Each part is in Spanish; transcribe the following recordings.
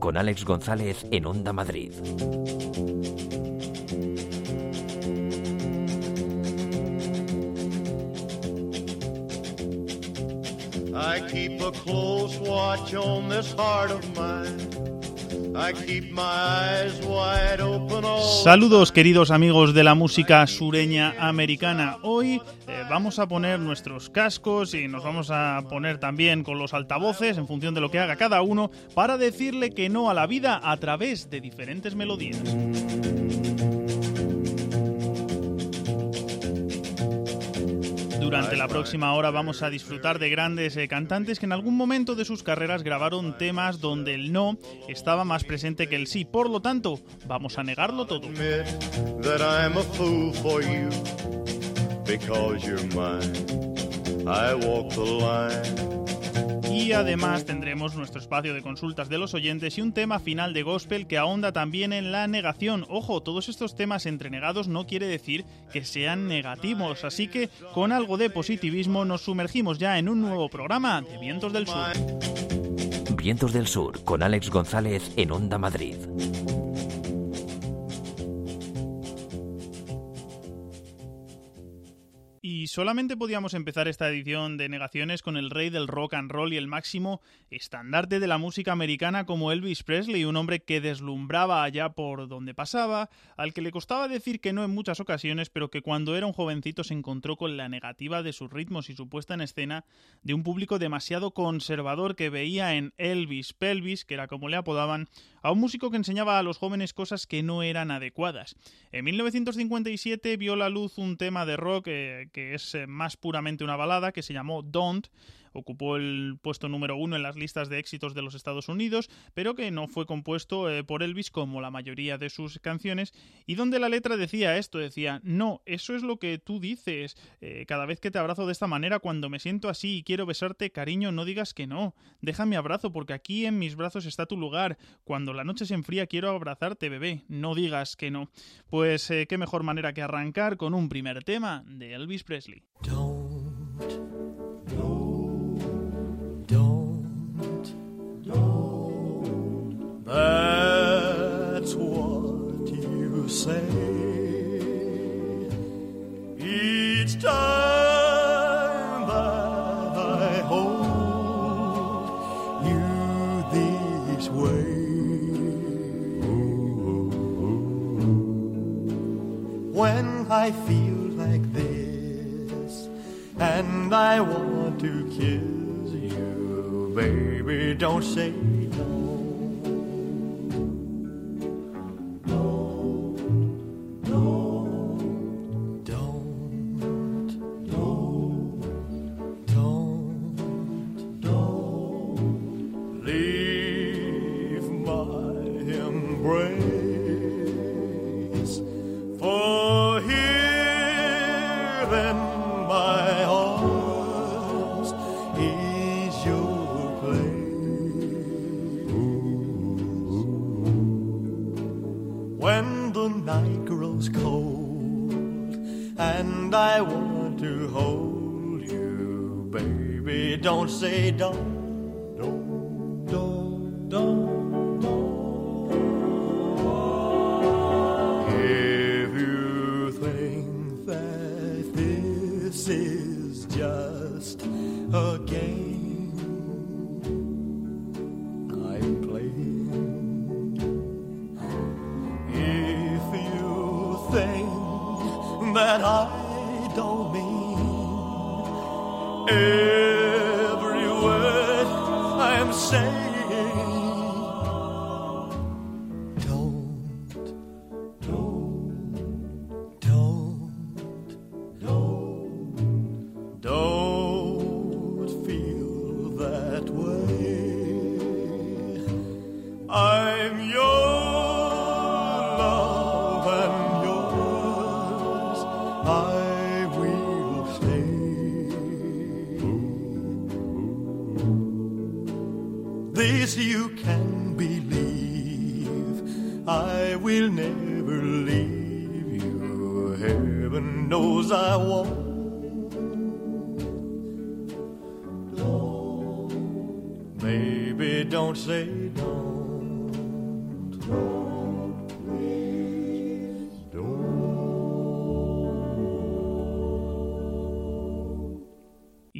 con Alex González en Onda Madrid. I keep a close watch on this heart of mine. I keep my eyes wide open all... Saludos, queridos amigos de la música sureña americana. Hoy vamos a poner nuestros cascos y nos vamos a poner también con los altavoces en función de lo que haga cada uno para decirle que no a la vida a través de diferentes melodías. Durante la próxima hora vamos a disfrutar de grandes cantantes que en algún momento de sus carreras grabaron temas donde el no estaba más presente que el sí. Por lo tanto, vamos a negarlo todo. Y además tendremos nuestro espacio de consultas de los oyentes y un tema final de gospel que ahonda también en la negación. Ojo, todos estos temas entrenegados no quiere decir que sean negativos, así que con algo de positivismo nos sumergimos ya en un nuevo programa de Vientos del Sur. Vientos del Sur con Alex González en Onda Madrid. Y solamente podíamos empezar esta edición de Negaciones con el rey del rock and roll y el máximo estandarte de la música americana como Elvis Presley, un hombre que deslumbraba allá por donde pasaba, al que le costaba decir que no en muchas ocasiones, pero que cuando era un jovencito se encontró con la negativa de sus ritmos y su puesta en escena de un público demasiado conservador que veía en Elvis Pelvis, que era como le apodaban, a un músico que enseñaba a los jóvenes cosas que no eran adecuadas. En 1957 vio la luz un tema de rock que es más puramente una balada, que se llamó Don't. Ocupó el puesto número 1 en las listas de éxitos de los Estados Unidos, pero que no fue compuesto por Elvis como la mayoría de sus canciones, y donde la letra decía esto, decía: no, eso es lo que tú dices, cada vez que te abrazo de esta manera, cuando me siento así y quiero besarte, cariño, no digas que no, deja mi abrazo porque aquí en mis brazos está tu lugar, cuando la noche se enfría quiero abrazarte, bebé, no digas que no. Pues qué mejor manera que arrancar con un primer tema de Elvis Presley. That's what you say each time that I hold you this way. When I feel like this and I want to kiss you, baby, don't say no. Don't say don't, don't, don't, don't, don't. If you think that this is just a game I'm playing, if you think that I don't mean every word I'm saying, don't, don't, don't, don't, don't feel that way. I'm your love and yours I will stay. This you can believe, I will never leave you. Heaven knows I won't. Baby, don't say don't.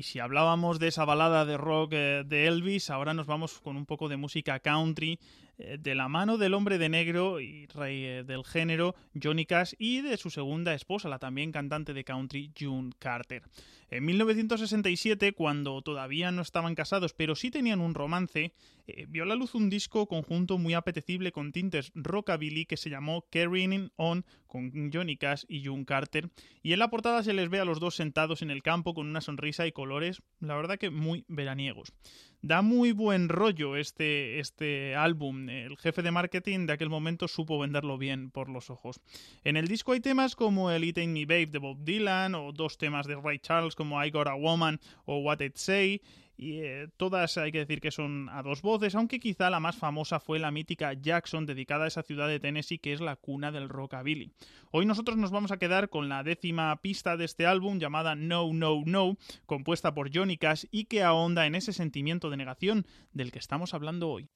si hablábamos de esa balada de rock de Elvis, ahora nos vamos con un poco de música country, de la mano del hombre de negro y rey del género, Johnny Cash, y de su segunda esposa, la también cantante de country, June Carter. En 1967, cuando todavía no estaban casados, pero sí tenían un romance, vio a la luz un disco conjunto muy apetecible con tintes rockabilly que se llamó Carrying On, con Johnny Cash y June Carter, y en la portada se les ve a los dos sentados en el campo con una sonrisa y colores, la verdad que muy veraniegos. Da muy buen rollo este álbum. El jefe de marketing de aquel momento supo venderlo bien por los ojos. En el disco hay temas como el It Ain't Me Babe de Bob Dylan, o dos temas de Ray Charles como I Got a Woman o What It Say, y todas hay que decir que son a dos voces, aunque quizá la más famosa fue la mítica Jackson, dedicada a esa ciudad de Tennessee que es la cuna del rockabilly. Hoy nosotros nos vamos a quedar con la 10ª pista de este álbum, llamada No, No, No, compuesta por Johnny Cash y que ahonda en ese sentimiento de negación del que estamos hablando hoy.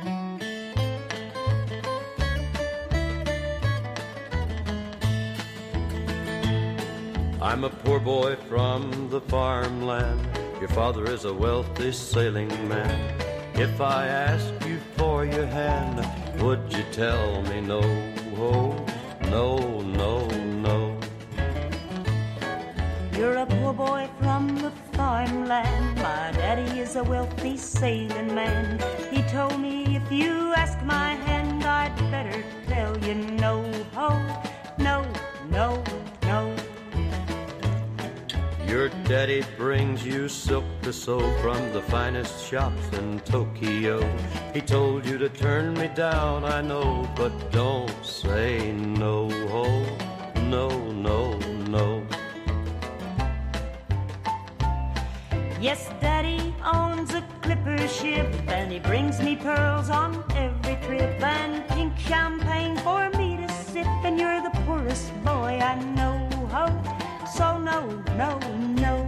I'm a poor boy from the farmland. Your father is a wealthy sailing man. If I ask you for your hand, would you tell me no? Oh, no, no, no. You're a poor boy from the farmland. My daddy is a wealthy sailing man. He told me if you ask my hand, I'd better tell you no. Oh, no, no, no. Your daddy brings you silk to sew from the finest shops in Tokyo. He told you to turn me down, I know, but don't say no. Oh, no, no, no. Yes, Daddy owns a clipper ship, and he brings me pearls on every trip, and pink champagne for me to sip, and you're the poorest boy I know. Oh, so no, no, no.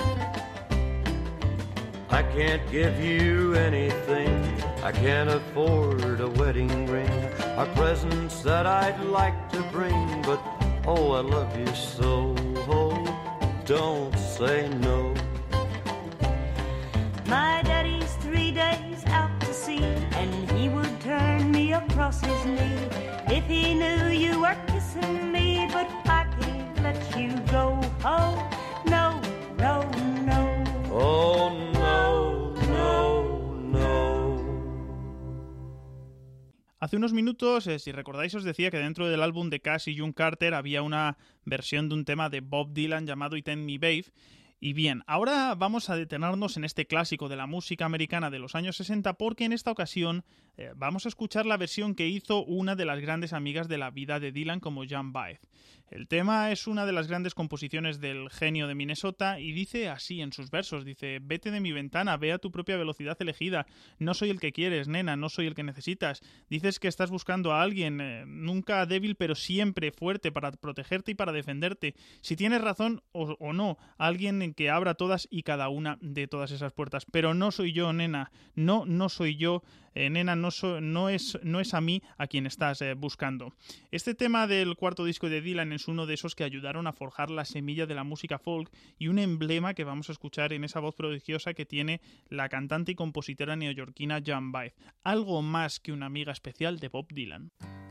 I can't give you anything. I can't afford a wedding ring or presents that I'd like to bring, but oh, I love you so. Oh, don't say no. My daddy's 3 days out to sea, and he would turn me across his knee if he knew you were kissing me, but I can't let you go. Oh, no, no, no. Oh, no, no, no. Hace unos minutos, si recordáis, os decía que dentro del álbum de Cash y June Carter había una versión de un tema de Bob Dylan llamado It Ain't Me Babe. Y bien, ahora vamos a detenernos en este clásico de la música americana de los años 60 porque en esta ocasión vamos a escuchar la versión que hizo una de las grandes amigas de la vida de Dylan como Joan Baez. El tema es una de las grandes composiciones del genio de Minnesota y dice así en sus versos, dice: vete de mi ventana, ve a tu propia velocidad elegida, no soy el que quieres, nena, no soy el que necesitas, dices que estás buscando a alguien, nunca débil pero siempre fuerte para protegerte y para defenderte, si tienes razón o no, alguien que abra todas y cada una de todas esas puertas, pero no soy yo, nena, no soy yo, nena, no es a mí a quien estás buscando. Este tema del cuarto disco de Dylan es uno de esos que ayudaron a forjar la semilla de la música folk y un emblema que vamos a escuchar en esa voz prodigiosa que tiene la cantante y compositora neoyorquina Joan Baez, algo más que una amiga especial de Bob Dylan.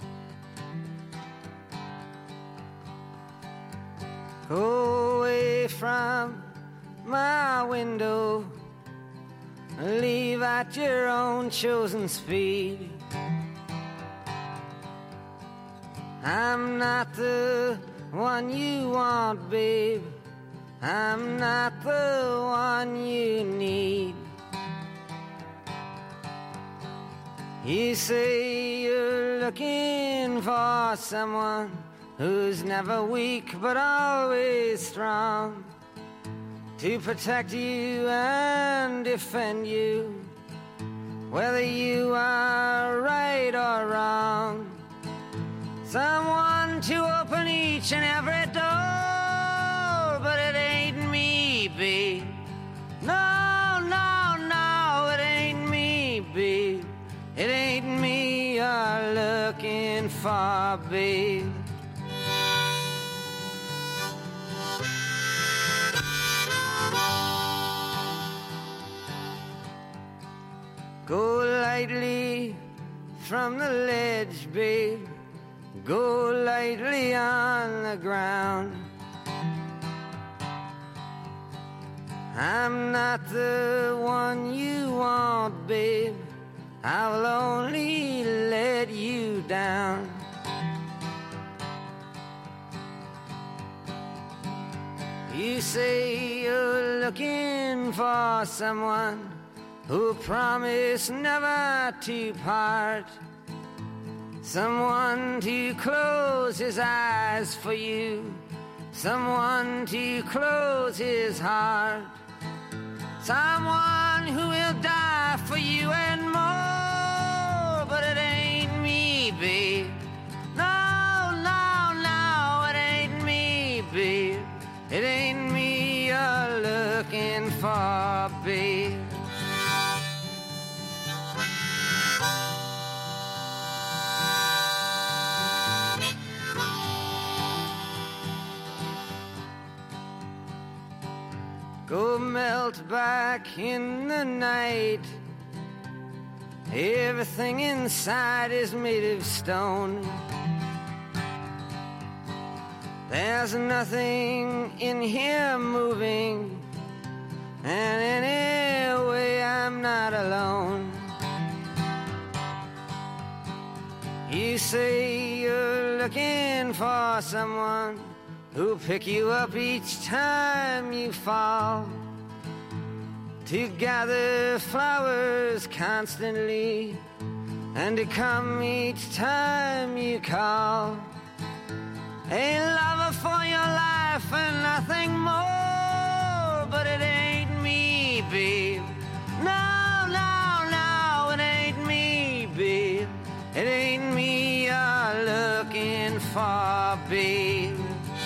Go away from my window, leave at your own chosen speed. I'm not the one you want, babe. I'm not the one you need. You say you're looking for someone who's never weak but always strong, to protect you and defend you, whether you are right or wrong. Someone to open each and every door, but it ain't me, babe. No, no, no, it ain't me, babe. It ain't me you're looking for, babe. from the ledge, babe. Go lightly on the ground. I'm not the one you want, babe. I will only let you down. You say you're looking for someone who promised never to part, someone to close his eyes for you, someone to close his heart, someone who will die for you and more. But it ain't me, babe. No, no, no, it ain't me, babe. It ain't me you're looking for, babe. Go melt back in the night. Everything inside is made of stone. There's nothing in here moving, and anyway I'm not alone. You say you're looking for someone who'll pick you up each time you fall, to gather flowers constantly, and to come each time you call. A lover for your life and nothing more. But it ain't me, babe. No, no, no, it ain't me, babe. It ain't me you're looking for, babe.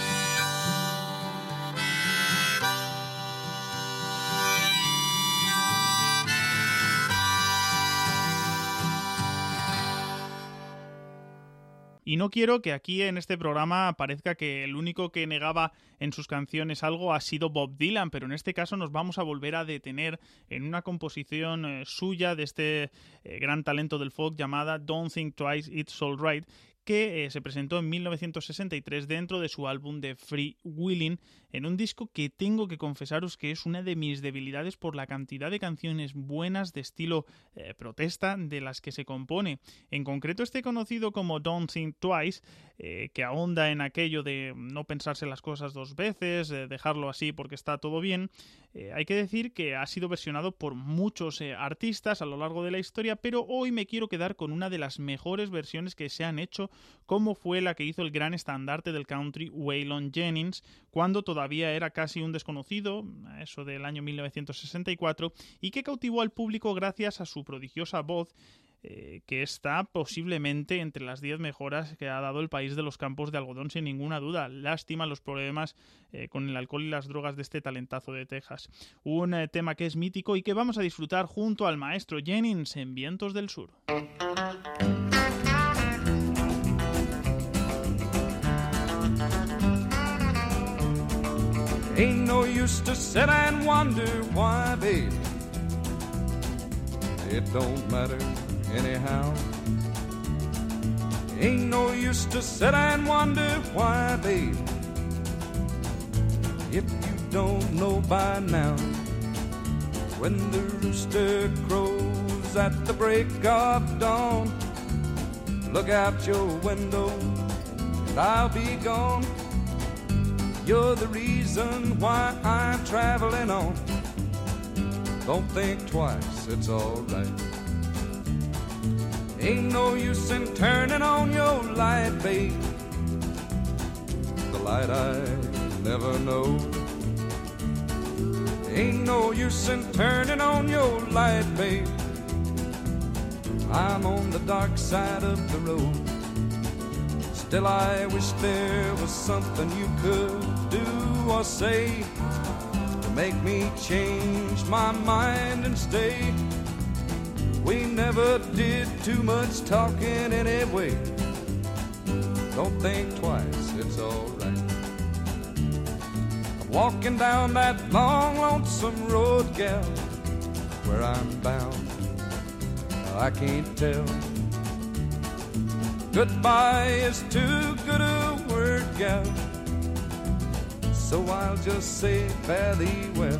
Y no quiero que aquí en este programa parezca que el único que negaba en sus canciones algo ha sido Bob Dylan, pero en este caso nos vamos a volver a detener en una composición suya de este gran talento del folk llamada Don't Think Twice, It's Alright, que se presentó en 1963 dentro de su álbum de Free Willin', en un disco que tengo que confesaros que es una de mis debilidades por la cantidad de canciones buenas de estilo protesta de las que se compone. En concreto este conocido como Don't Think Twice, que ahonda en aquello de no pensarse las cosas dos veces, dejarlo así porque está todo bien. Hay que decir que ha sido versionado por muchos artistas a lo largo de la historia, pero hoy me quiero quedar con una de las mejores versiones que se han hecho, como fue la que hizo el gran estandarte del country Waylon Jennings, cuando todavía era casi un desconocido, eso del año 1964, y que cautivó al público gracias a su prodigiosa voz, que está posiblemente entre las 10 mejoras que ha dado el país de los campos de algodón sin ninguna duda. Lástima los problemas con el alcohol y las drogas de este talentazo de Texas. Un tema que es mítico y que vamos a disfrutar junto al maestro Jennings en Vientos del Sur. Ain't no use to sit and wonder why, babe. It don't matter anyhow. Ain't no use to sit and wonder why, babe. If you don't know by now, when the rooster crows at the break of dawn, look out your window and I'll be gone. You're the reason why I'm traveling on. Don't think twice, it's alright. Ain't no use in turning on your light, babe. The light I never know. Ain't no use in turning on your light, babe. I'm on the dark side of the road. Still I wish there was something you could do or say to make me change my mind and stay. We never did too much talking anyway. Don't think twice, it's alright. I'm walking down that long, lonesome road, gal. Where I'm bound, I can't tell. Goodbye is too good a word, gal, so I'll just say fare thee well.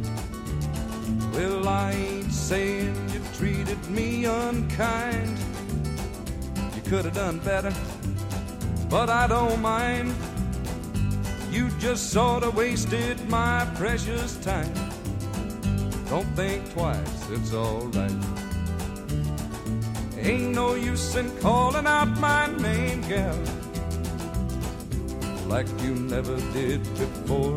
Well, I ain't saying you treated me unkind. You could have done better, but I don't mind. You just sort of wasted my precious time. Don't think twice, it's alright. Ain't no use in calling out my name, gal, like you never did before.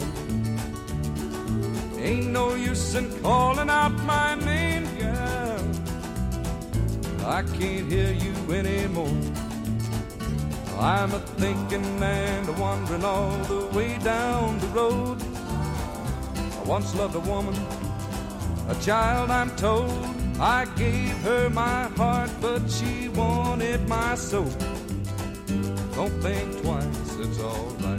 Ain't no use in calling out my name, gal, I can't hear you anymore. I'm a-thinking and a-wondering all the way down the road. I once loved a woman, a child I'm told. I gave her my heart, but she wanted my soul. Don't think twice, it's all right.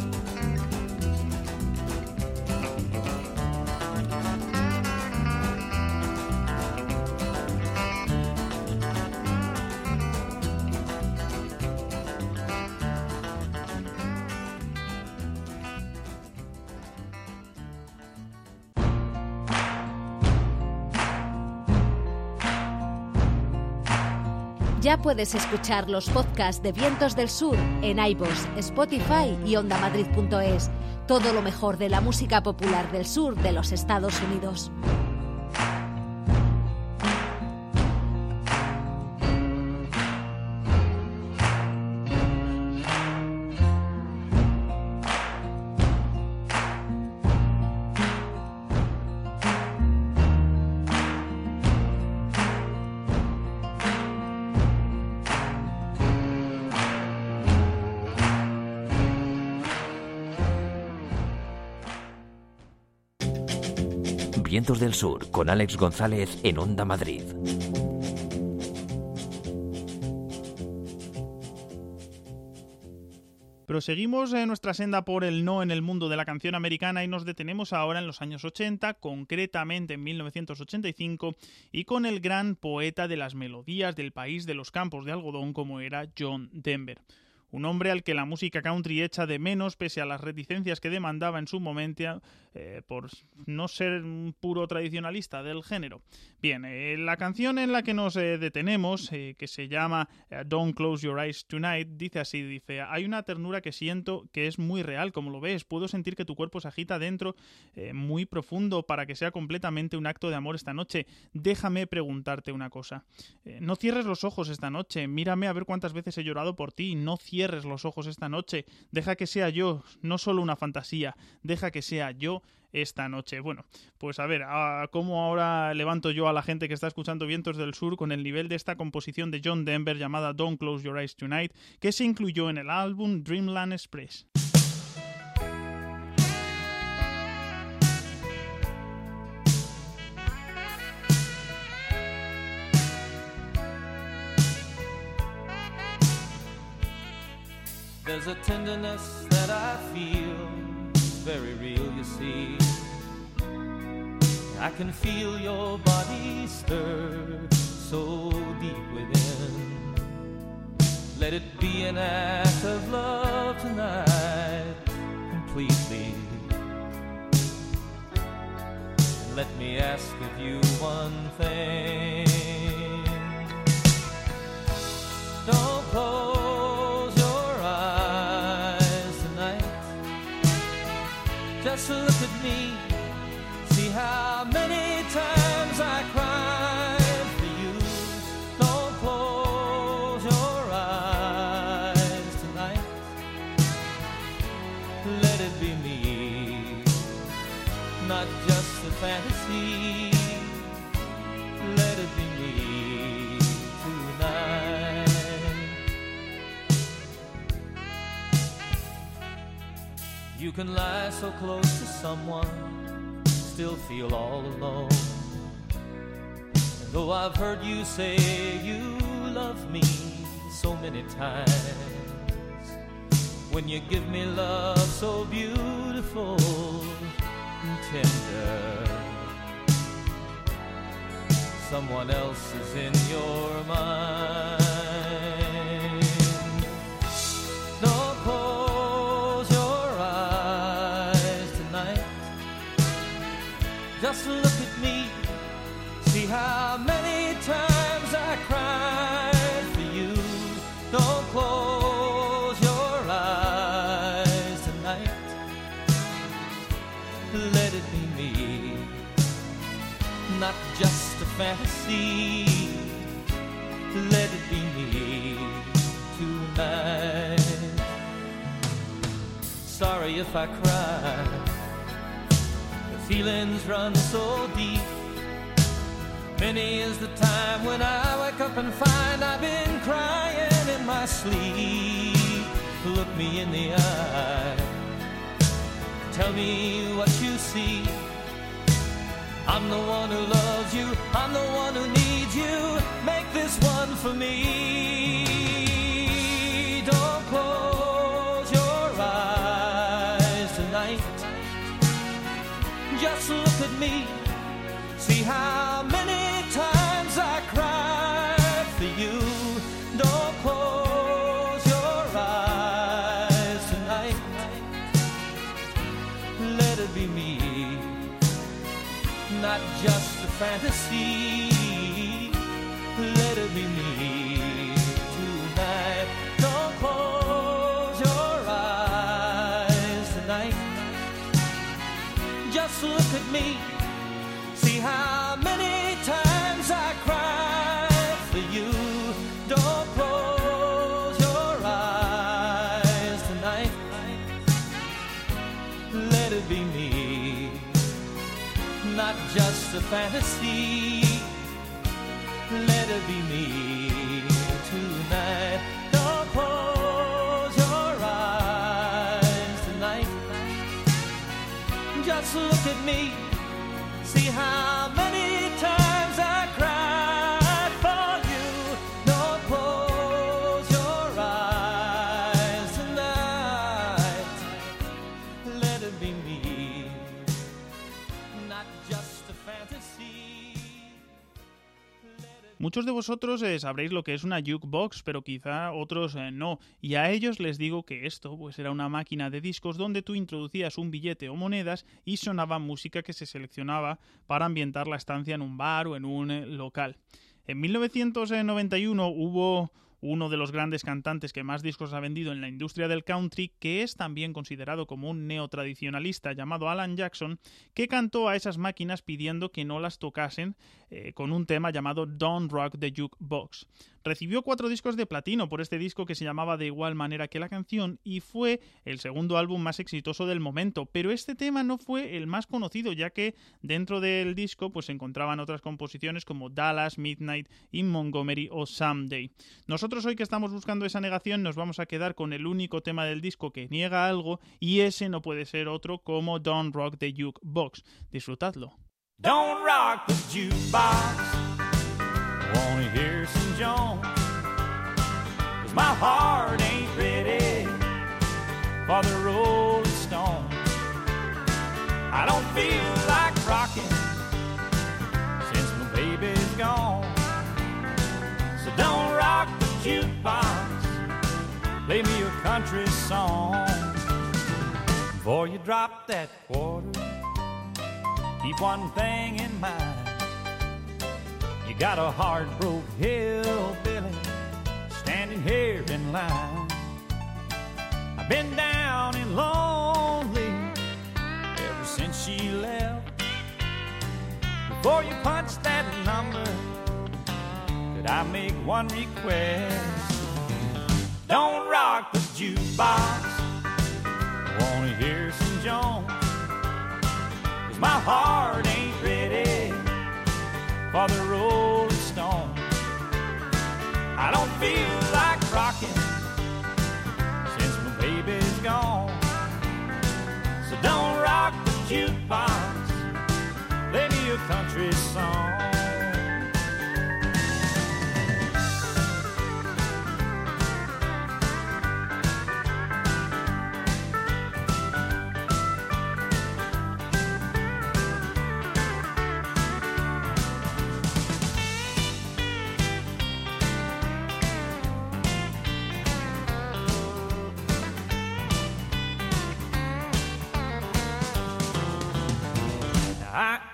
Ya puedes escuchar los podcasts de Vientos del Sur en iVoox, Spotify y ondamadrid.es. Todo lo mejor de la música popular del sur de los Estados Unidos. Vientos del Sur con Alex González en Onda Madrid. Proseguimos nuestra senda por el no en el mundo de la canción americana y nos detenemos ahora en los años 80, concretamente en 1985, y con el gran poeta de las melodías del país de los campos de algodón como era John Denver. Un hombre al que la música country echa de menos pese a las reticencias que demandaba en su momento por no ser un puro tradicionalista del género. Bien, la canción en la que nos detenemos, que se llama Don't Close Your Eyes Tonight, dice así, dice: hay una ternura que siento que es muy real, como lo ves, puedo sentir que tu cuerpo se agita dentro muy profundo para que sea completamente un acto de amor esta noche. Déjame preguntarte una cosa. No cierres los ojos esta noche, mírame a ver cuántas veces he llorado por ti, no cierres los ojos esta noche, deja que sea yo, no solo una fantasía, deja que sea yo esta noche. Bueno, pues a ver, ¿cómo ahora levanto yo a la gente que está escuchando Vientos del Sur con el nivel de esta composición de John Denver llamada Don't Close Your Eyes Tonight, que se incluyó en el álbum Dreamland Express? There's a tenderness that I feel, very real, you see. I can feel your body stir so deep within. Let it be an act of love tonight, completely. Let me ask of you one thing. Don't close your eyes tonight. Just look at me. See how many times I cried for you. Don't close your eyes tonight. Let it be me, not just a fantasy. Let it be me tonight. You can lie so close to someone, still feel all alone. And though I've heard you say you love me so many times, when you give me love so beautiful and tender, someone else is in your mind. Just look at me, see how many times I cried for you. Don't close your eyes tonight. Let it be me, not just a fantasy. Let it be me tonight. Sorry if I cry, the feelings run so deep. Many is the time when I wake up and find I've been crying in my sleep. Look me in the eye, tell me what you see. I'm the one who loves you, I'm the one who needs you. Make this one for me. Don't close your eyes tonight. Just look at me, see how many times I cried for you. Don't close your eyes tonight. Let it be me, not just a fantasy. Let it be me tonight. Don't close your eyes tonight. Just look at me, see how many times I cried for you. Don't close your eyes tonight. Let it be me, not just a fantasy. Let it be me tonight. Don't close your eyes tonight. Just look at me, see how many times I cried for you. Don't close your eyes tonight. Let it be me, not just a fantasy. Muchos de vosotros sabréis lo que es una jukebox, pero quizá otros no. Y a ellos les digo que esto pues era una máquina de discos donde tú introducías un billete o monedas y sonaba música que se seleccionaba para ambientar la estancia en un bar o en un local. En 1991 hubo uno de los grandes cantantes que más discos ha vendido en la industria del country, que es también considerado como un neotradicionalista llamado Alan Jackson, que cantó a esas máquinas pidiendo que no las tocasen con un tema llamado Don't Rock the Jukebox. Recibió 4 discos de platino por este disco que se llamaba de igual manera que la canción y fue el segundo álbum más exitoso del momento, pero este tema no fue el más conocido, ya que dentro del disco pues se encontraban otras composiciones como Dallas, Midnight, In Montgomery o Someday. Nosotros hoy que estamos buscando esa negación nos vamos a quedar con el único tema del disco que niega algo y ese no puede ser otro como Don't Rock the Jukebox. Disfrutadlo. Don't rock the jukebox, wanna hear some Jones, 'cause my heart ain't ready for the Rolling Stones. I don't feel like rocking since my baby's gone. So don't rock the jukebox, play me a country song. Before you drop that quarter, keep one thing in mind. You got a heart-broke hillbilly standing here in line. I've been down and lonely ever since she left. Before you punch that number, could I make one request? Don't rock the jukebox, I wanna hear some Jones, 'cause my heart ain't ready for the Rolling Stones. I don't feel like rocking since my baby's gone. So don't rock the jukebox, play me a country song.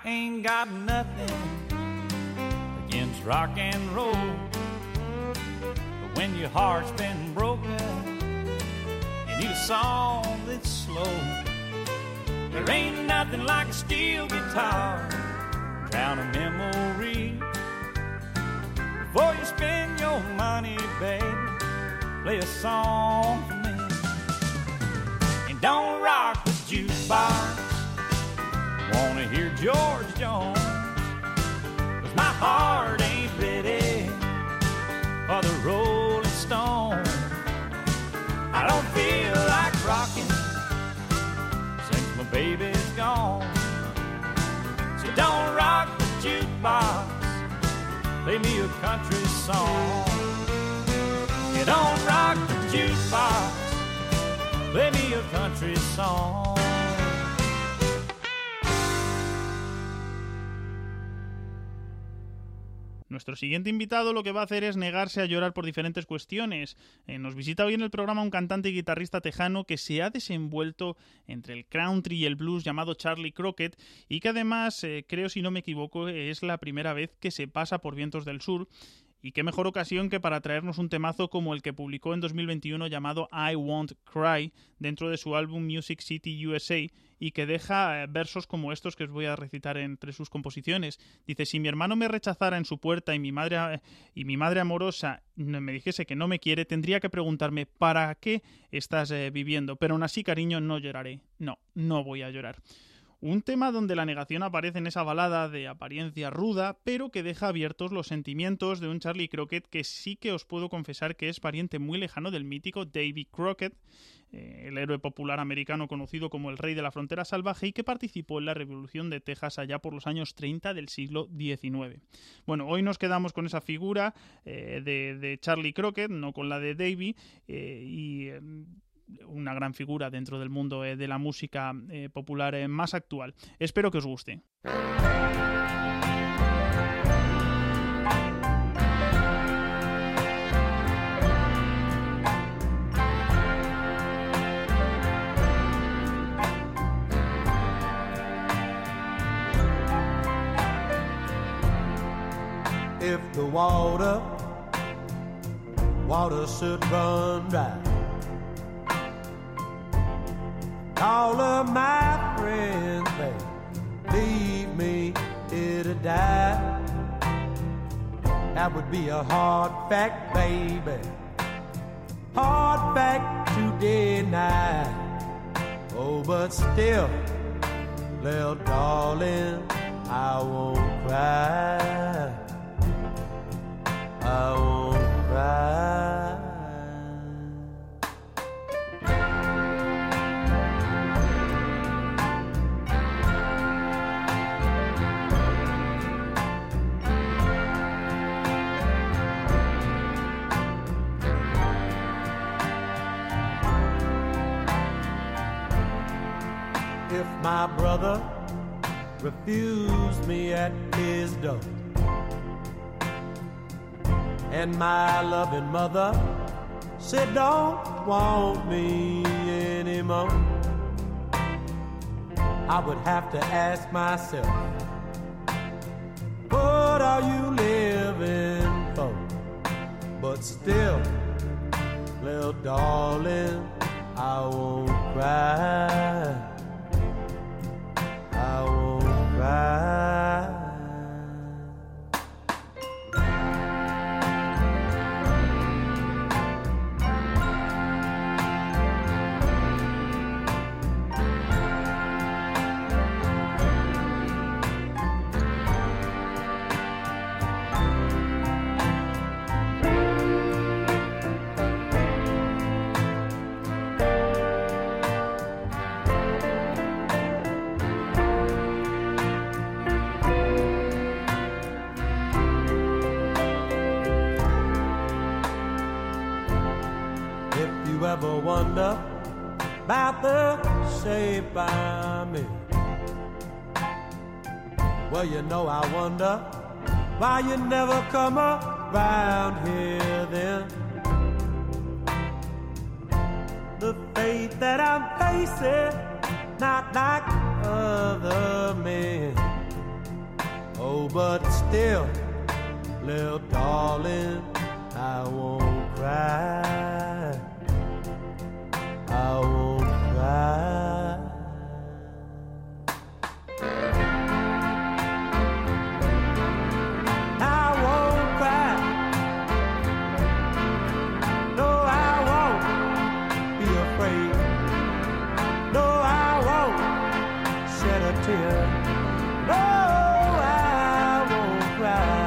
ain't got nothing against rock and roll, but when your heart's been broken, you need a song that's slow. There ain't nothing like a steel guitar, drown a memory. Before you spend your money, baby, play a song for me. And don't rock the jukebox, wanna hear George Jones, 'cause my heart ain't ready for the Rolling Stones. I don't feel like rocking since my baby's gone. So don't rock the jukebox, play me a country song. You don't rock the jukebox, play me a country song. Nuestro siguiente invitado lo que va a hacer es negarse a llorar por diferentes cuestiones. Nos visita hoy en el programa un cantante y guitarrista tejano que se ha desenvuelto entre el country y el blues llamado Charlie Crockett y que además, creo si no me equivoco, es la primera vez que se pasa por Vientos del Sur. Y qué mejor ocasión que para traernos un temazo como el que publicó en 2021 llamado I Won't Cry dentro de su álbum Music City USA y que deja versos como estos que os voy a recitar entre sus composiciones. Dice: si mi hermano me rechazara en su puerta y mi madre amorosa me dijese que no me quiere, tendría que preguntarme ¿para qué estás viviendo? Pero aún así, cariño, no lloraré. No voy a llorar. Un tema donde la negación aparece en esa balada de apariencia ruda, pero que deja abiertos los sentimientos de un Charlie Crockett que sí que os puedo confesar que es pariente muy lejano del mítico Davy Crockett, el héroe popular americano conocido como el Rey de la Frontera Salvaje y que participó en la Revolución de Texas allá por los años 30 del siglo XIX. Bueno, hoy nos quedamos con esa figura de Charlie Crockett, no con la de Davy, una gran figura dentro del mundo de la música popular más actual. Espero que os guste. If the water should run dry, all of my friends, babe, leave me here to die. That would be a hard fact, baby, hard fact to deny. Oh, but still, little darling, I won't cry. I won't cry. If my brother refused me at his door, and my loving mother said don't want me anymore, I would have to ask myself, what are you living for? But still, little darling, I won't cry. I won't cry. Ever wonder about the shape I'm in? Well, you know I wonder why you never come around here then. The fate that I'm facing, not like other men. but still, little darling, I won't cry. I won't cry. I won't cry. No, I won't be afraid. No, I won't shed a tear. No, I won't cry.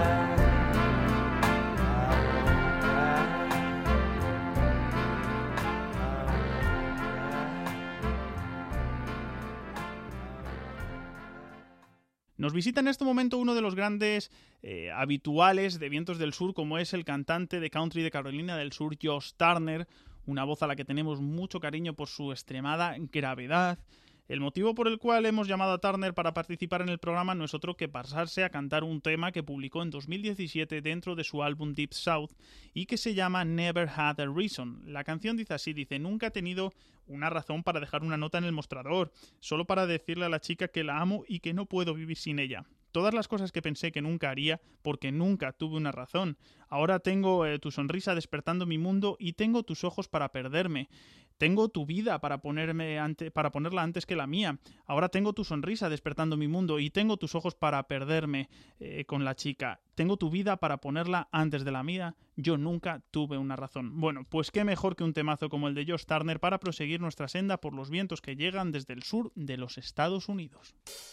Nos visita en este momento uno de los grandes habituales de Vientos del Sur, como es el cantante de country de Carolina del Sur, Josh Turner, una voz a la que tenemos mucho cariño por su extremada gravedad. El motivo por el cual hemos llamado a Turner para participar en el programa no es otro que pasarse a cantar un tema que publicó en 2017 dentro de su álbum Deep South y que se llama Never Had a Reason. La canción dice así, nunca he tenido una razón para dejar una nota en el mostrador, solo para decirle a la chica que la amo y que no puedo vivir sin ella. Todas las cosas que pensé que nunca haría porque nunca tuve una razón. Ahora tengo tu sonrisa despertando mi mundo y tengo tus ojos para perderme. Tengo tu vida para ponerla antes que la mía. Ahora tengo tu sonrisa despertando mi mundo y tengo tus ojos para perderme con la chica. Tengo tu vida para ponerla antes de la mía. Yo nunca tuve una razón. Bueno, pues qué mejor que un temazo como el de Josh Turner para proseguir nuestra senda por los vientos que llegan desde el sur de los Estados Unidos.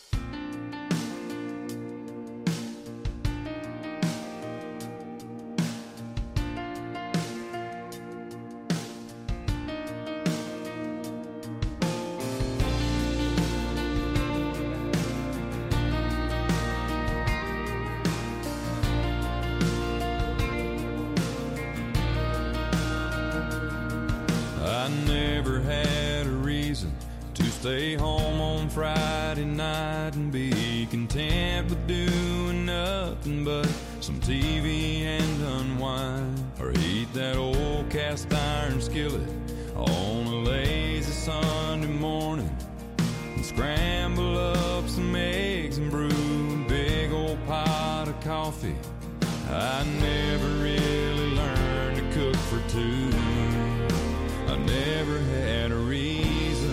Stay home on Friday night and be content with doing nothing but some TV and unwind, or eat that old cast iron skillet on a lazy Sunday morning and scramble up some eggs and brew a big old pot of coffee. I never really learned to cook for two. I never had a reason.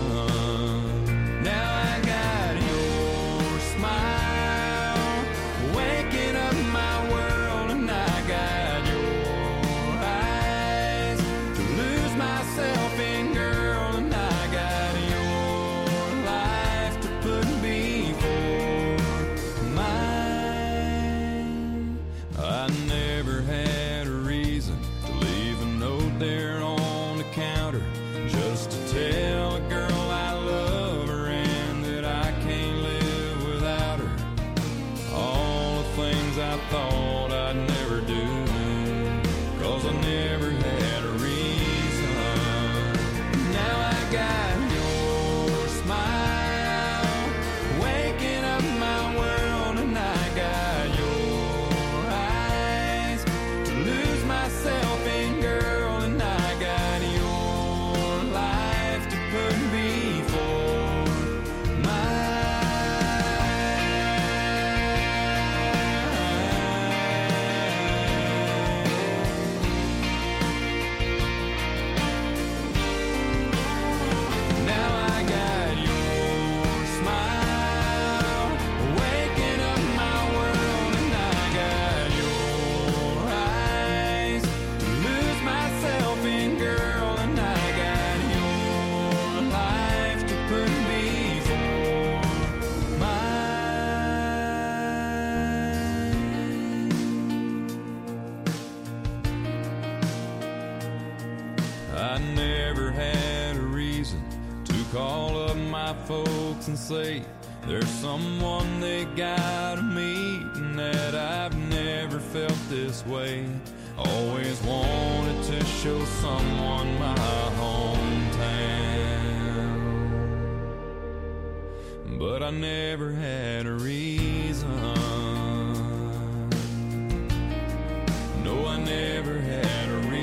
Now I got your smile waking up my world, and I got your eyes to lose myself in, girl, and I got your life to put before mine. I never had a reason to leave a note there on the counter just to tell a girl I love her and that I can't live without her. All the things I thought I'd never do, 'cause I never had a reason. Now I got your smile waking up my world, and I got your eyes to lose myself in, girl, and I got your life to put before Now I got your smile waking up my world, and I got your eyes to lose myself in, girl, and I got your life to put before mine. I never had a reason to call up my folks and say there's someone they gotta meet, and that I've never felt this way. Always wanted to show someone my hometown, but I never had a reason. No, I never had a reason.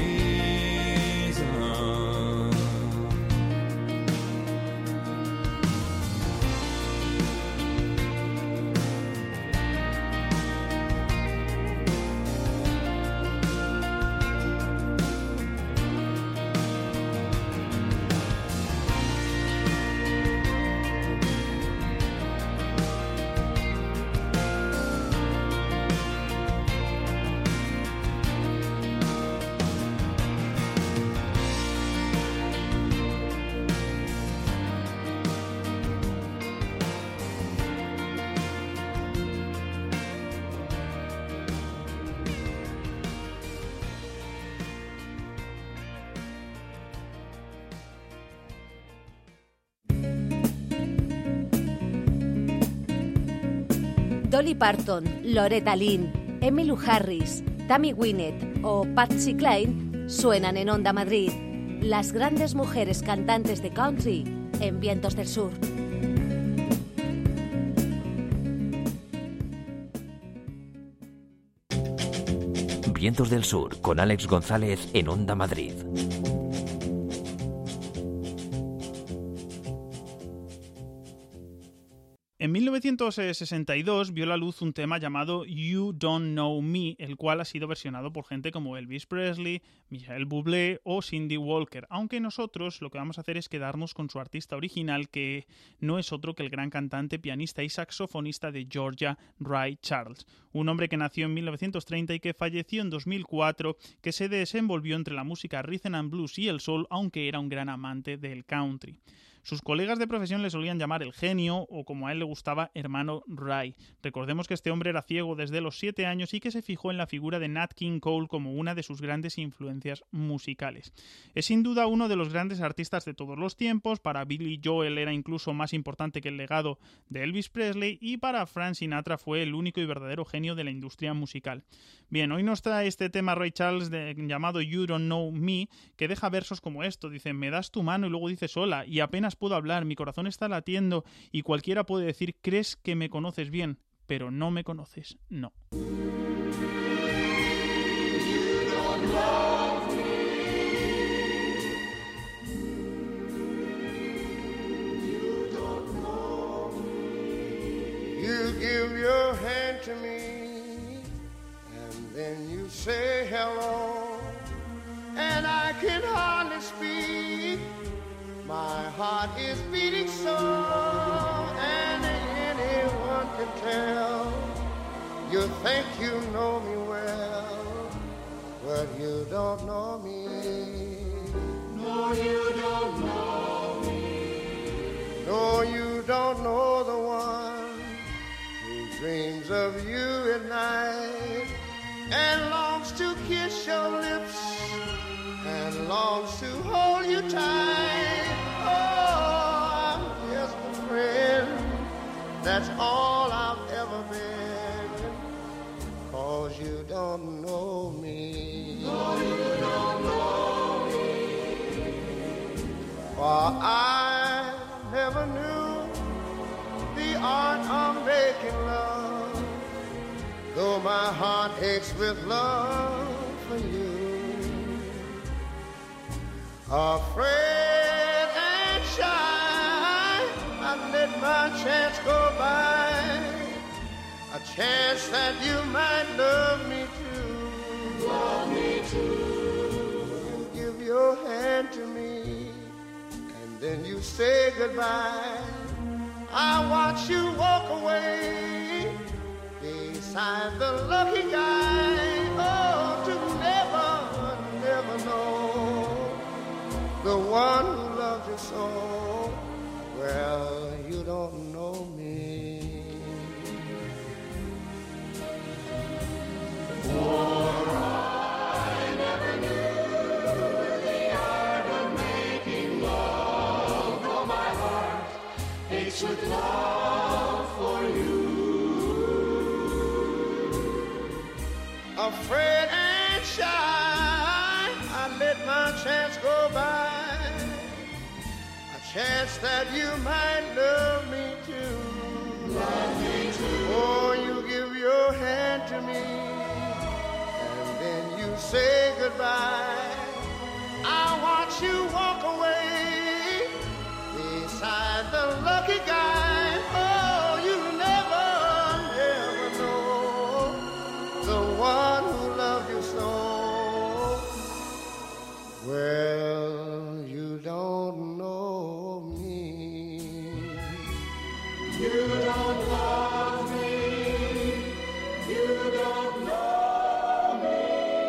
Dolly Parton, Loretta Lynn, Emmylou Harris, Tammy Wynette o Patsy Cline suenan en Onda Madrid. Las grandes mujeres cantantes de country en Vientos del Sur. Vientos del Sur con Alex González en Onda Madrid. En 1962 vio la luz un tema llamado You Don't Know Me, el cual ha sido versionado por gente como Elvis Presley, Michael Bublé o Cindy Walker, aunque nosotros lo que vamos a hacer es quedarnos con su artista original, que no es otro que el gran cantante, pianista y saxofonista de Georgia, Ray Charles, un hombre que nació en 1930 y que falleció en 2004, que se desenvolvió entre la música rhythm and blues y el soul, aunque era un gran amante del country. Sus colegas de profesión le solían llamar el genio o, como a él le gustaba, hermano Ray. Recordemos que este hombre era ciego desde los 7 años y que se fijó en la figura de Nat King Cole como una de sus grandes influencias musicales. Es sin duda uno de los grandes artistas de todos los tiempos. Para Billy Joel era incluso más importante que el legado de Elvis Presley, y para Frank Sinatra fue el único y verdadero genio de la industria musical. Bien, hoy nos trae este tema Ray Charles llamado You Don't Know Me, que deja versos como esto. Dice: me das tu mano y luego dices hola, y apenas puedo hablar, mi corazón está latiendo y cualquiera puede decir, crees que me conoces bien, pero no me conoces, no. You give your hand to me, and then you say hello, and I can hardly speak. My heart is beating so, and anyone can tell. You think you know me well, but you don't know me. No, you don't know me. No, you don't know the one who dreams of you at night and longs to kiss your lips and longs to hold you tight. Oh, I'm just a friend, that's all I've ever been, 'cause you don't know me. No, you don't know me. For I never knew the art of making love, though my heart aches with love for you. Afraid and shy, I let my chance go by, a chance that you might love me too. Love me too. You give your hand to me, and then you say goodbye. I watch you walk away beside the lucky guy. Oh, to never, never know the one who loves you so. Well, you don't know me. For I never knew the art of making love, though my heart aches with love for you. Afraid and shy, I let my chance go by, a chance that you might love me too. Love me too. Oh, you give your hand to me, and then you say goodbye. I watch you walk away beside the lucky guy. Oh, you never, never know the one who loved you so. Well, you don't know me. You don't love me. You don't know me.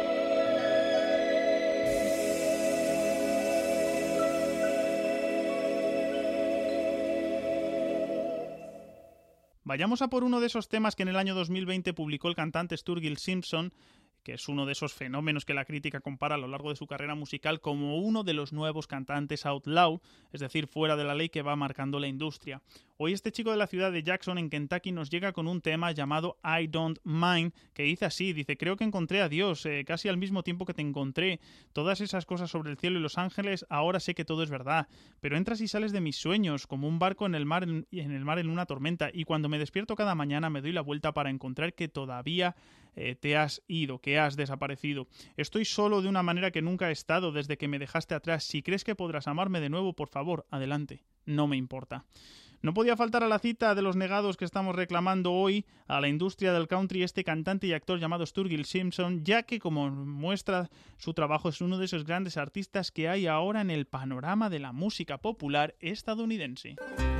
Vayamos a por uno de esos temas que en el año 2020 publicó el cantante Sturgill Simpson, que es uno de esos fenómenos que la crítica compara a lo largo de su carrera musical como uno de los nuevos cantantes outlaw, es decir, fuera de la ley, que va marcando la industria. Hoy este chico de la ciudad de Jackson, en Kentucky, nos llega con un tema llamado I Don't Mind, que dice así, creo que encontré a Dios, casi al mismo tiempo que te encontré. Todas esas cosas sobre el cielo y los ángeles, ahora sé que todo es verdad, pero entras y sales de mis sueños, como un barco en el mar en una tormenta, y cuando me despierto cada mañana me doy la vuelta para encontrar que todavía te has ido, que has desaparecido. Estoy solo de una manera que nunca he estado desde que me dejaste atrás. Si crees que podrás amarme de nuevo, por favor, adelante. No me importa. No podía faltar a la cita de los negados que estamos reclamando hoy a la industria del country este cantante y actor llamado Sturgill Simpson, ya que, como muestra su trabajo, es uno de esos grandes artistas que hay ahora en el panorama de la música popular estadounidense.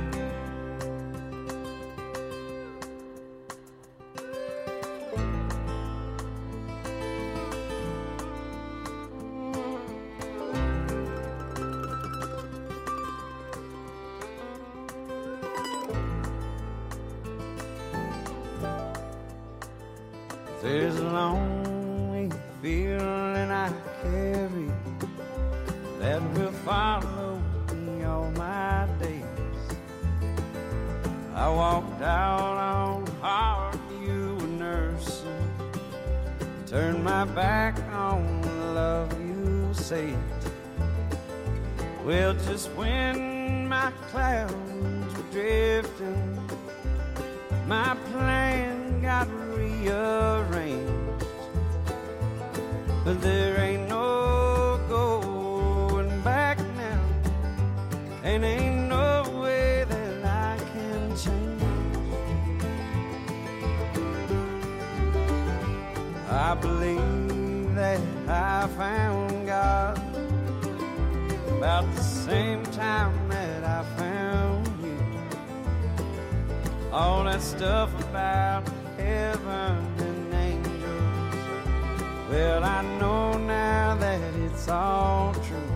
There's a lonely feeling I carry that will follow me all my days. I walked out on the heart you were nursing, turned my back on the love you saved. Well, just when my clouds were drifting, my plan got rearranged, but there ain't no going back now, and ain't no way that I can change. I believe that I found God about the same time that I found you. All that stuff about heaven and angels, well, I know now that it's all true.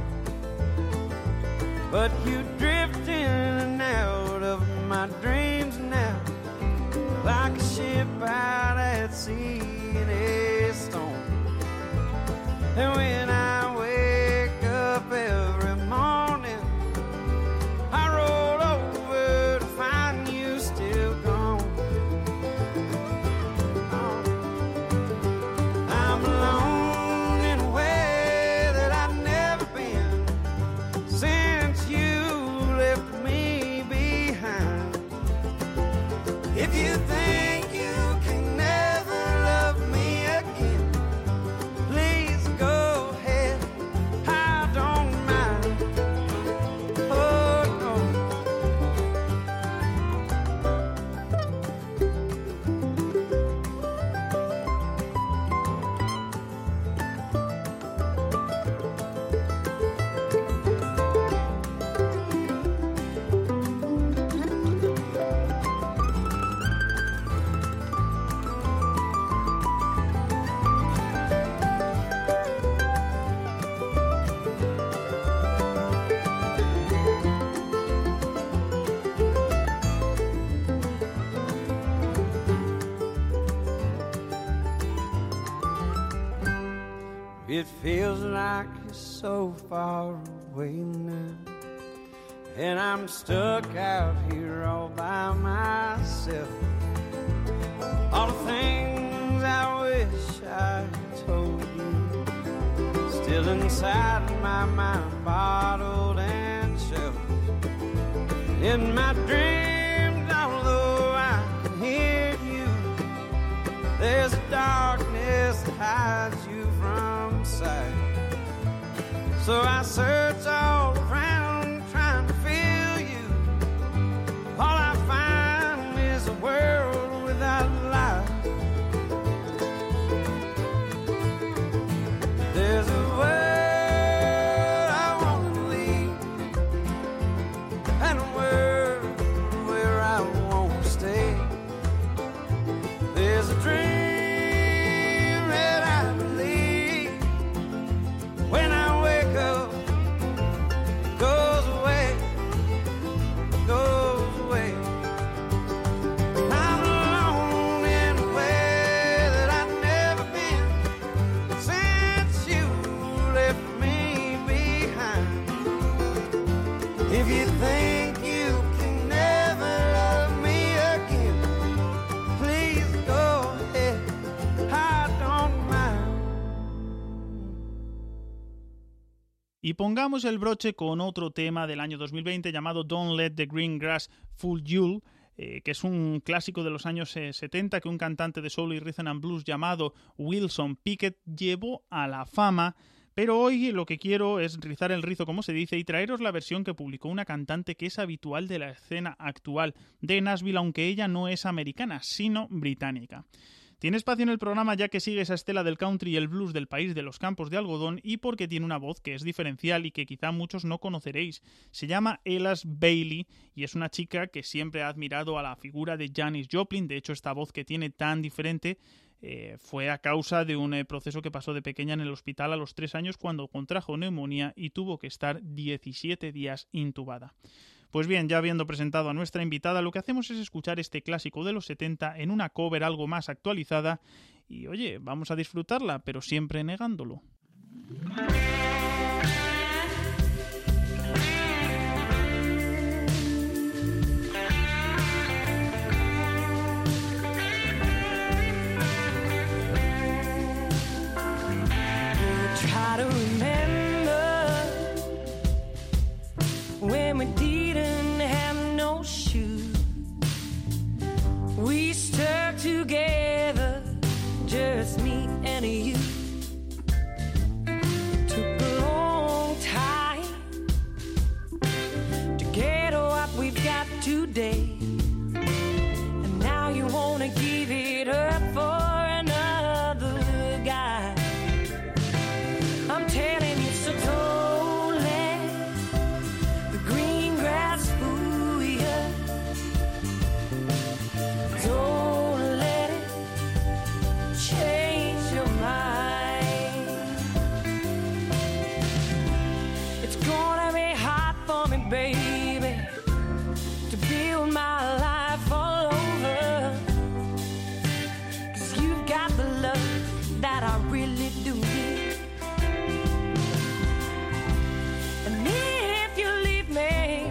But you drift in and out of my dreams now, like a ship out at sea in a storm. And when I wake up every morning, I roll over to find you still gone. I'm alone in a way that I've never been since you left me behind. If you think you can never love me again, please go ahead, I don't mind. Oh no. It feels like you're so far away now, and I'm stuck out here all by myself. All the things I wish I told you, still inside my mind, bottled and shelved. In my dreams, although I can hear you, there's a darkness that hides you from sight. So I search all around trying to feel you. All I find is a world without light. There's a world I want to leave, and a world where I won't stay. There's a dream that I believe when I wake up Y pongamos el broche con otro tema del año 2020 llamado Don't Let the Green Grass Fool You, que es un clásico de los años 70 que un cantante de soul y rhythm and blues llamado Wilson Pickett llevó a la fama. Pero hoy lo que quiero es rizar el rizo, como se dice, y traeros la versión que publicó una cantante que es habitual de la escena actual de Nashville, aunque ella no es americana, sino británica. Tiene espacio en el programa ya que sigue esa estela del country y el blues del país de los campos de algodón y porque tiene una voz que es diferencial y que quizá muchos no conoceréis. Se llama Elas Bailey y es una chica que siempre ha admirado a la figura de Janis Joplin. De hecho, esta voz que tiene tan diferente fue a causa de un proceso que pasó de pequeña en el hospital a los 3 años cuando contrajo neumonía y tuvo que estar 17 días intubada. Pues bien, ya habiendo presentado a nuestra invitada, lo que hacemos es escuchar este clásico de los 70 en una cover algo más actualizada y, oye, vamos a disfrutarla, pero siempre negándolo. Try to remember when we didn't have no shoes. We stuck together, just me and you. It took a long time to get what we've got today. And now you wanna give it up for another guy. I'm telling you, so don't let the green grass fool you. Don't let it change your mind. It's gonna be hard for me, baby, to build my life all over. 'Cause you've got the love that I really do need. And if you leave me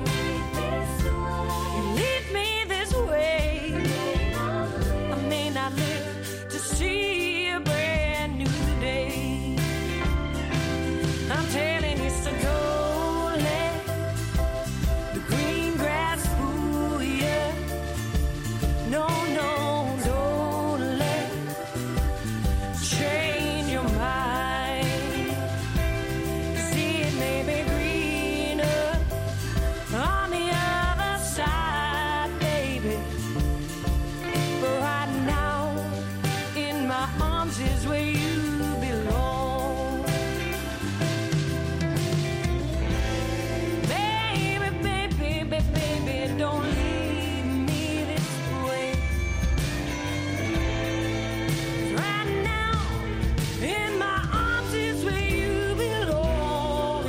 this way, I may not live to see a brand new day. I'm telling you, so don't let the green grass fool you. No, no, don't let it change your mind. 'Cause it may be greener on the other side, baby. But right now, in my arms is where you belong. Baby, baby, baby, baby, don't leave me this way. Right now, in my arms is where you belong.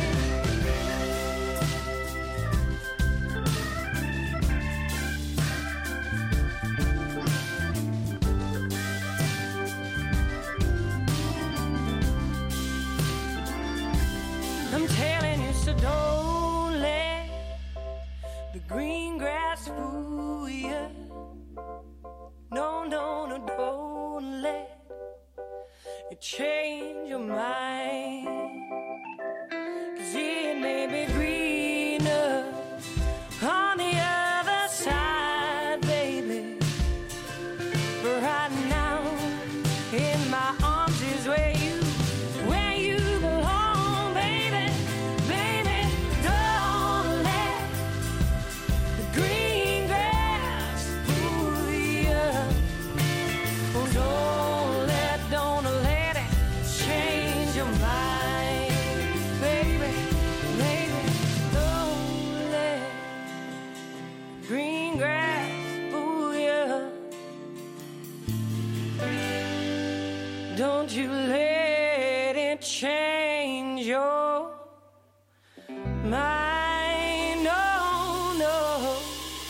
I'm telling you, so don't let the green grass fool you. No, no, no, don't let it change your mind. 'Cause it may be greener on the other side, baby. But right now, in my arms is where you belong, baby. Baby, don't let the green grass fool you. Oh, don't let it change your mind, baby, baby. Don't let green grass fool you. Don't you let it change your mind. No, no.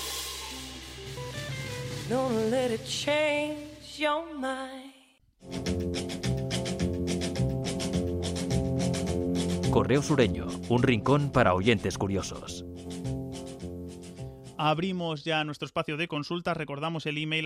Don't let it change your mind. Correo Sureño, un rincón para oyentes curiosos. Abrimos ya nuestro espacio de consultas. Recordamos el email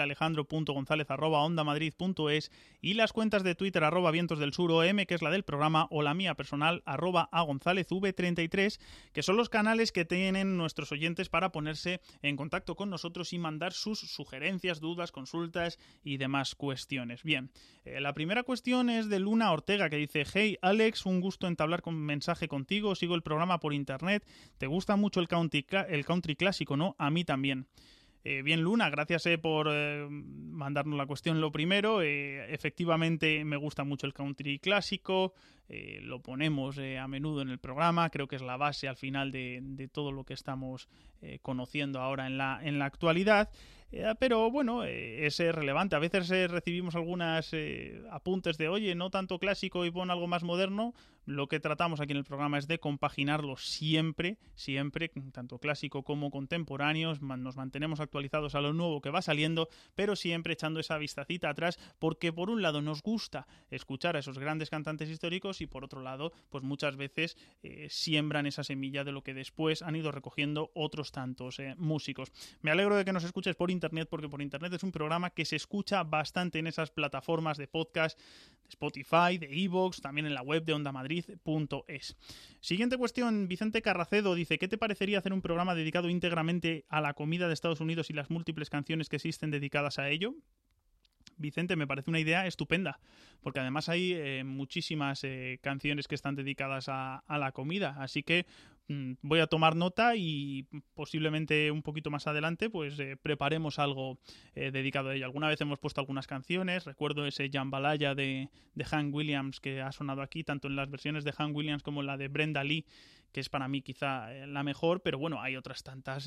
alejandro.gonzalez@ondamadrid.es y las cuentas de Twitter @vientosdelsur OM, que es la del programa, o la mía personal @agonzalezv33, que son los canales que tienen nuestros oyentes para ponerse en contacto con nosotros y mandar sus sugerencias, dudas, consultas y demás cuestiones. Bien, la primera cuestión es de Luna Ortega, que dice: Hey Alex, un gusto entablar con mensaje contigo, sigo el programa por internet, te gusta mucho el country clásico, ¿no? A mí también. Bien, Luna, gracias por mandarnos la cuestión. Lo primero, efectivamente me gusta mucho el country clásico, lo ponemos a menudo en el programa, creo que es la base al final de todo lo que estamos conociendo ahora en la actualidad. Pero bueno, es relevante. A veces recibimos algunas apuntes de, oye, no tanto clásico y pon algo más moderno. Lo que tratamos aquí en el programa es de compaginarlo siempre, tanto clásico como contemporáneos. Nos mantenemos actualizados a lo nuevo que va saliendo, pero siempre echando esa vistacita atrás, porque por un lado nos gusta escuchar a esos grandes cantantes históricos y por otro lado, pues muchas veces siembran esa semilla de lo que después han ido recogiendo otros tantos músicos. Me alegro de que nos escuches por internet, porque por internet es un programa que se escucha bastante en esas plataformas de podcast, de Spotify, de iVoox, también en la web de ondamadrid.es. Siguiente cuestión, Vicente Carracedo dice: ¿qué te parecería hacer un programa dedicado íntegramente a la comida de Estados Unidos y las múltiples canciones que existen dedicadas a ello? Vicente, me parece una idea estupenda, porque además hay muchísimas canciones que están dedicadas a la comida, así que voy a tomar nota y posiblemente un poquito más adelante pues preparemos algo dedicado a ello. Alguna vez hemos puesto algunas canciones, recuerdo ese Jambalaya de Hank Williams que ha sonado aquí, tanto en las versiones de Hank Williams como en la de Brenda Lee, que es para mí quizá la mejor, pero bueno, hay otras tantas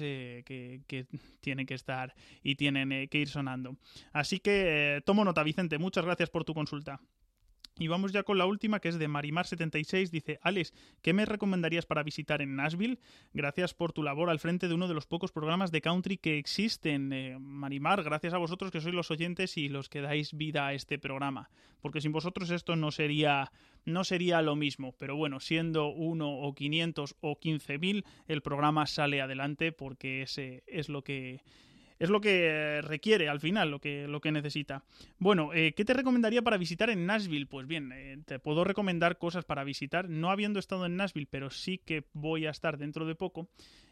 que tienen que estar y tienen que ir sonando. Así que tomo nota, Vicente, muchas gracias por tu consulta. Y vamos ya con la última, que es de Marimar76. Dice: Alex, ¿qué me recomendarías para visitar en Nashville? Gracias por tu labor al frente de uno de los pocos programas de country que existen. Marimar, gracias a vosotros que sois los oyentes y los que dais vida a este programa, porque sin vosotros esto no sería lo mismo. Pero bueno, siendo 1 o 500 o 15.000, el programa sale adelante porque ese es lo que requiere al final, lo que necesita. Bueno, ¿qué te recomendaría para visitar en Nashville? Pues bien, te puedo recomendar cosas para visitar, no habiendo estado en Nashville, pero sí que voy a estar dentro de poco.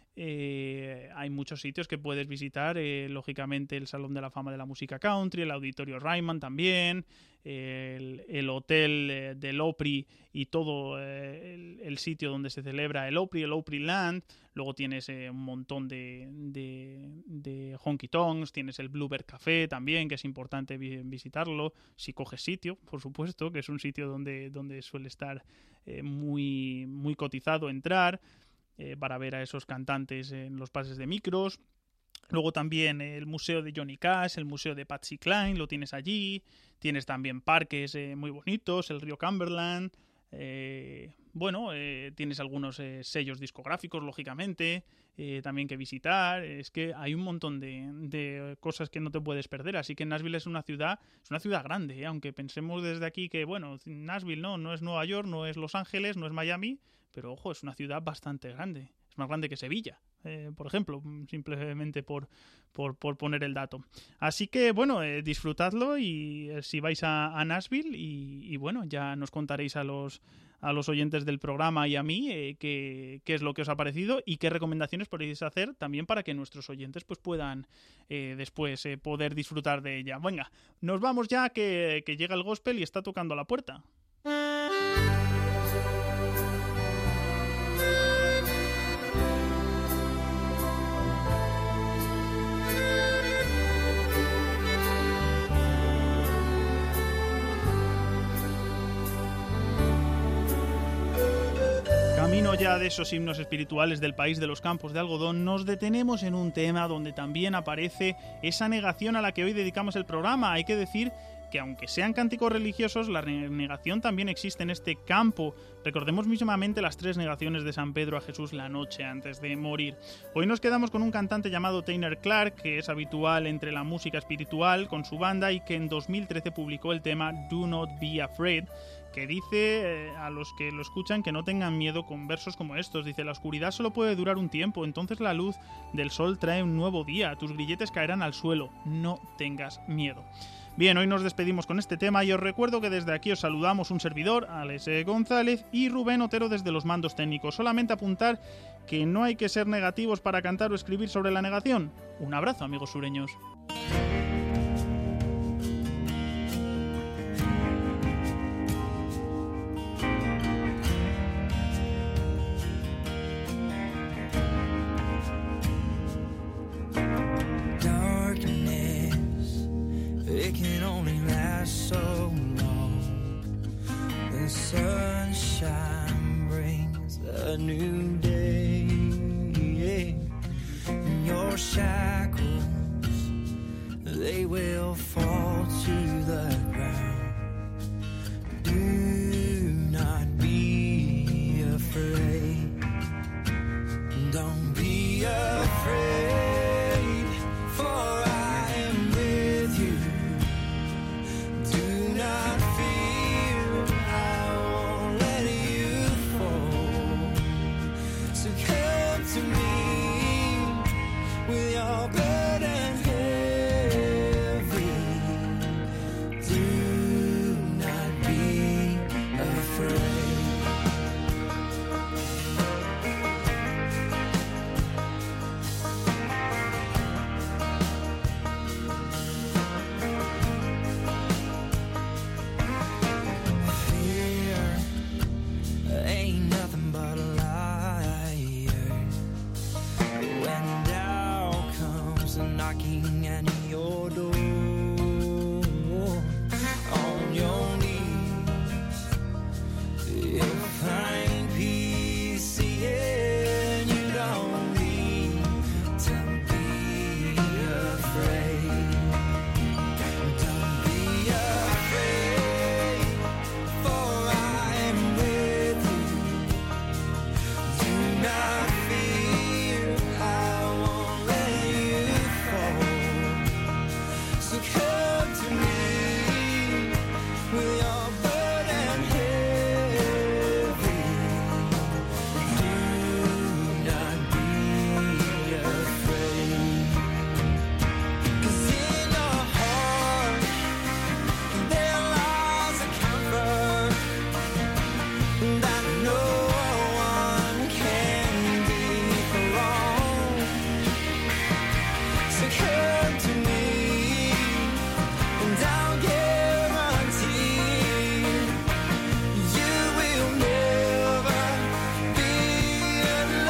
Hay muchos sitios que puedes visitar, lógicamente el Salón de la Fama de la Música Country, el Auditorio Ryman también, el hotel del Opry y todo el sitio donde se celebra el Opryland. Luego tienes un montón de honky tonks, tienes el Bluebird Café también, que es importante visitarlo si coges sitio, por supuesto, que es un sitio donde suele estar muy, muy cotizado entrar, para ver a esos cantantes en los pases de micros. Luego también el museo de Johnny Cash, el museo de Patsy Cline, lo tienes allí. Tienes también parques muy bonitos, el río Cumberland. Tienes algunos sellos discográficos, lógicamente, también que visitar. Es que hay un montón de cosas que no te puedes perder. Así que Nashville es una ciudad grande, aunque pensemos desde aquí que, bueno, Nashville no es Nueva York, no es Los Ángeles, no es Miami, pero ojo, es una ciudad bastante grande. Es más grande que Sevilla, por ejemplo, simplemente por poner el dato. Así que, bueno, disfrutadlo y si vais a Nashville y bueno, ya nos contaréis a los oyentes del programa y a mí qué es lo que os ha parecido y qué recomendaciones podéis hacer también para que nuestros oyentes pues puedan después poder disfrutar de ella. Venga, nos vamos ya que llega el gospel y está tocando a la puerta. Camino ya de esos himnos espirituales del país de los campos de algodón, nos detenemos en un tema donde también aparece esa negación a la que hoy dedicamos el programa. Hay que decir que aunque sean cánticos religiosos, la negación también existe en este campo. Recordemos mismamente las 3 negaciones de San Pedro a Jesús la noche antes de morir. Hoy nos quedamos con un cantante llamado Tanner Clark, que es habitual entre la música espiritual con su banda y que en 2013 publicó el tema Do Not Be Afraid, que dice a los que lo escuchan que no tengan miedo con versos como estos. Dice: la oscuridad solo puede durar un tiempo, entonces la luz del sol trae un nuevo día, tus grilletes caerán al suelo, no tengas miedo. Bien, hoy nos despedimos con este tema y os recuerdo que desde aquí os saludamos un servidor, Alex González, y Rubén Otero desde los mandos técnicos. Solamente apuntar que no hay que ser negativos para cantar o escribir sobre la negación. Un abrazo, amigos sureños. It can only last so long. The sunshine brings a new day. And your shackles, they will fall to the ground. Do not be afraid. Don't be afraid, for I am with you. Do not fear, I won't let you fall. So come to me with your burden heavy. Do not be afraid. Ain't nothing but a liar. When doubt comes knocking at your door, on your knees you'll find peace. Yeah, you don't need to be afraid. Don't be afraid, for I am with you. Do not fear, I won't let you fall. So come to me with your burden heavy. Do not be afraid. 'Cause in your heart there lies a comfort that no one can be wrong. So come to me and I'll guarantee you will never be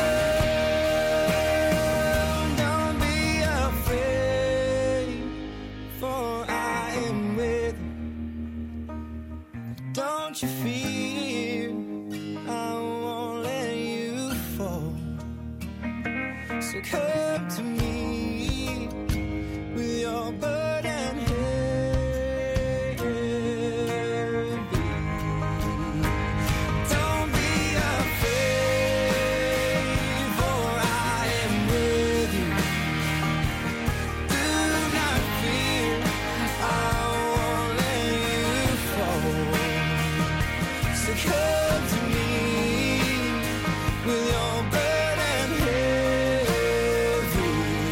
alone. Don't be afraid, for I am with you. Don't you fear, I won't let you fall. So come to me with your burden heavy. Don't be afraid, for I am with you. Do not fear, I won't let you fall. So come to me with your burden heavy.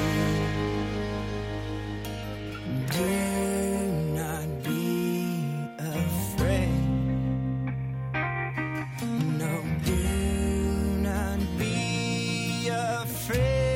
Do not be afraid. No, do not be afraid.